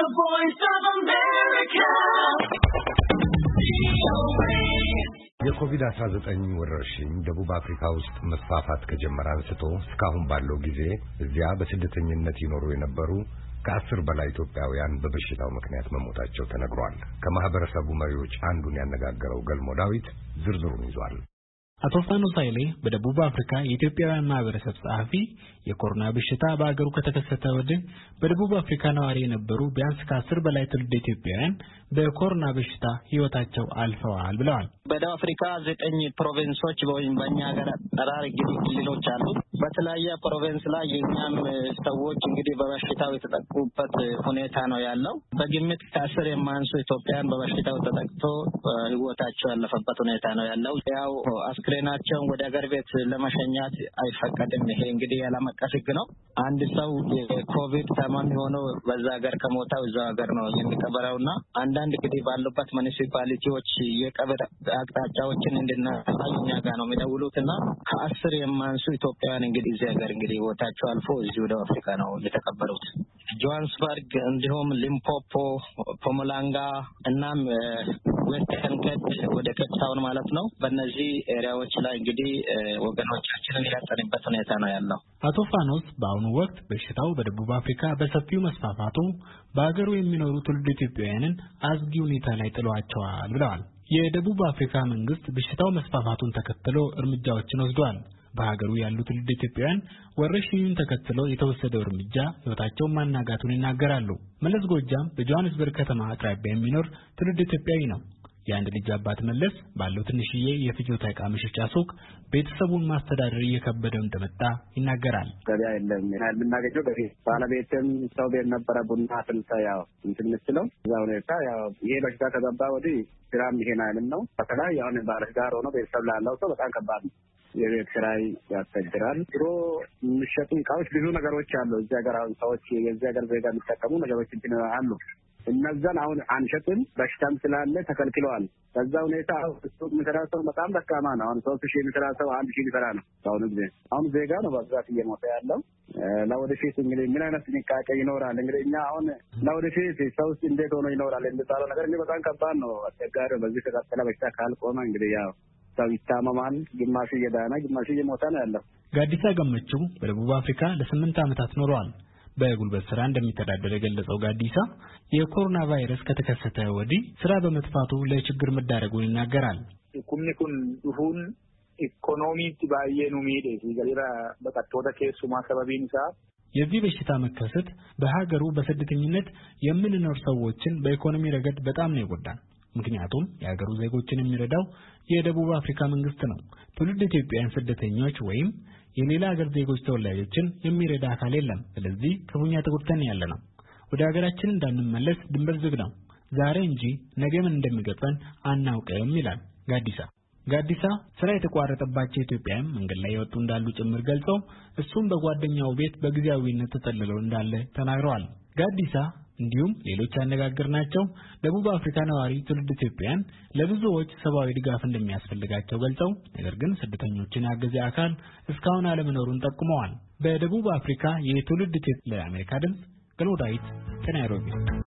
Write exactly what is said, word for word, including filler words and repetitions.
voice of America. የኮቪድ አስራ ዘጠኝ ወረርሽኝ ደቡብ አፍሪካ ውስጥ መስፋፋት ከጀመረ አንስቶ እስካሁን ባለው ጊዜ እዚያ በስደተኝነት ይኖሩ የነበሩ ከአስር በላይ ኢትዮጵያውያን በበሽታው ምክንያት መሞታቸው ተነግሯል። ከማህበረሰቡ መሪዎች አንዱን ያነጋገረው ገልሞ ዳዊት ዝርዝሩን ይዟል። አቶ ፋኖስ ኃይሌ በደቡብ አፍሪካ የኢትዮጵያውያን ማህበረሰብ ጸሐፊ የኮሮና በሽታ በአገሩ ከተከሰተ ወዲህ በደቡብ አፍሪካ ነዋሪ የነበሩ ቢያንስ ከአስር በላይ ትውልደ ኢትዮጵያውያን በኮሮና በሽታ ህይወታቸው አልፈዋል ብለዋል። በደቡብ አፍሪካ ዘጠኝ ፕሮቪንሶች ወይም በእኛ ሀገር አጠራር እንግዲህ ክልሎች አሉ። በተለያየ ፕሮቪንስ ላይ የኛም ሰዎች እንግዲህ በበሽታው የተጠቁበት ሁኔታ ነው ያለው። በግምት ከአስር የማያንሱ ኢትዮጵያውያን በበሽታው ተጠቅቶ ህይወታቸው ያለፈበት ሁኔታ ነው ያለው። ያው አስክሬናቸውን ወደ ሀገር ቤት ለመሸኛት አይፈቀድም። ይሄ እንግዲህ ዓለም አቀፍ ህግ ነው። አንድ ሰው የኮቪድ ታማሚ ሆኖ በዛ ሀገር ከሞተው እዛው ሀገር ነው የሚቀበረውና አንዳንድ እንግዲህ ባሉበት ሙኒሲፓሊቲዎች የቀብር አቅጣጫዎችን እንድናሳይ እኛ ጋር ነው የሚደውሉትና ከአስር የማያንሱ ኢትዮጵያውያን እንግዲህ እዚህ ሀገር እንግዲህ ህይወታቸው አልፎ እዚህ ወደ አፍሪካ ነው የተቀበሩት። ጆሃንስበርግ እንዲሁም ሊምፖፖ፣ ፖሞላንጋ እናም ዌስተርን ኬፕ ወደ ኬፕ ታውን ማለት ነው። በእነዚህ ኤሪያዎች ላይ እንግዲህ ወገኖቻችንን ያጠንበት ሁኔታ ነው ያለው። አቶ ፋኖስ በአሁኑ ወቅት በሽታው በደቡብ አፍሪካ በሰፊው መስፋፋቱ በአገሩ የሚኖሩ ትውልደ ኢትዮጵያውያንን አስጊ ሁኔታ ላይ ጥሏቸዋል ብለዋል። የደቡብ አፍሪካ መንግስት በሽታው መስፋፋቱን ተከትሎ እርምጃዎችን ወስዷል። በሀገሩ ያሉ ትውልደ ኢትዮጵያውያን ወረርሽኙን ተከትሎ የተወሰደው እርምጃ ህይወታቸውን ማናጋቱን ይናገራሉ። መለስ ጎጃም በጆሃንስበርግ ከተማ አቅራቢያ የሚኖር ትውልደ ኢትዮጵያዊ ነው። የአንድ ልጅ አባት መለስ ባለው ትንሽዬ የፍጆታ ዕቃ መሸጫ ሱቅ ቤተሰቡን ማስተዳደር እየከበደው እንደመጣ ይናገራል። ገበያ የለም የምናገኘው በፊት ባለቤትም ሰው ቤት ነበረ ቡና ፍልታ ያው እንትን የምትለው እዛ ሁኔታ ያው ይሄ በሽታ ከገባ ወዲህ ስራም ይሄን አይልም ነው። በተለይ ያው ባለትዳር ሆኖ ቤተሰብ ላለው ሰው በጣም ከባድ ነው። የቤት ኪራይ ያስቸግራል። ድሮ የሚሸጡ ዕቃዎች ብዙ ነገሮች አሉ። እዚህ ሀገር አሁን ሰዎች የዚህ ሀገር ዜጋ የሚጠቀሙ ነገሮች እንትን አሉ። እነዛን አሁን አንሸጥም በሽታም ስላለ ተከልክለዋል። በዛ ሁኔታ ሱቅ የሚሰራ ሰው በጣም ደካማ ነው። አሁን ሶስት ሺህ የሚሰራ ሰው አንድ ሺህ ሊሰራ ነው። አሁን ጊዜ አሁን ዜጋ ነው በብዛት እየሞተ ያለው። ለወደፊት እንግዲህ ምን አይነት ጥንቃቄ ይኖራል? እንግዲህ እኛ አሁን ለወደፊት ሰው እንዴት ሆኖ ይኖራል የሚባለው ነገር እንግዲህ በጣም ከባድ ነው። አስቸጋሪ ነው። በዚህ ከቀጠለ በሽታ ካልቆመ እንግዲህ ያው ሰው ይታመማል። ግማሹ እየዳነ ግማሹ እየሞተ ነው ያለው። ጋዲሳ ገመቹ በደቡብ አፍሪካ ለስምንት ዓመታት ኖረዋል። በጉልበት ስራ እንደሚተዳደር የገለጸው ጋዲሳ የኮሮና ቫይረስ ከተከሰተ ወዲህ ስራ በመጥፋቱ ለችግር መዳረጉን ይናገራል። ኩምኒኩን ዱሁን ኢኮኖሚ ባየኑ ሚዴ ሲገራ በቀጥታ ከሱማ ሰበቢንሳ የዚህ በሽታ መከሰት በሀገሩ በስደተኝነት የምንኖር ሰዎችን በኢኮኖሚ ረገድ በጣም ነው ይጎዳል። ምክንያቱም የሀገሩ ዜጎችን የሚረዳው የደቡብ አፍሪካ መንግስት ነው። ትውልደ ኢትዮጵያውያን ስደተኞች ወይም የሌላ ሀገር ዜጎች ተወላጆችን የሚረዳ አካል የለም። ስለዚህ ክፉኛ ተጎድተን ያለነው ወደ ሀገራችን እንዳንመለስ ድንበር ዝግ ነው። ዛሬ እንጂ ነገ ምን እንደሚገጥመን አናውቅም ይላል ጋዲሳ። ጋዲሳ ስራ የተቋረጠባቸው ኢትዮጵያውያን መንገድ ላይ የወጡ እንዳሉ ጭምር ገልጸው እሱም በጓደኛው ቤት በጊዜያዊነት ተጠልለው እንዳለ ተናግረዋል። ጋዲሳ እንዲሁም ሌሎች ያነጋገርናቸው ደቡብ አፍሪካ ነዋሪ ትውልደ ኢትዮጵያውያን ለብዙዎች ሰብአዊ ድጋፍ እንደሚያስፈልጋቸው ገልጸው ነገር ግን ስደተኞችን ያገዘ አካል እስካሁን አለመኖሩን ጠቁመዋል። በደቡብ አፍሪካ የትውልደ ኢትዮጵያውያን ለአሜሪካ ድምፅ ገልሞ ዳዊት ከናይሮቢ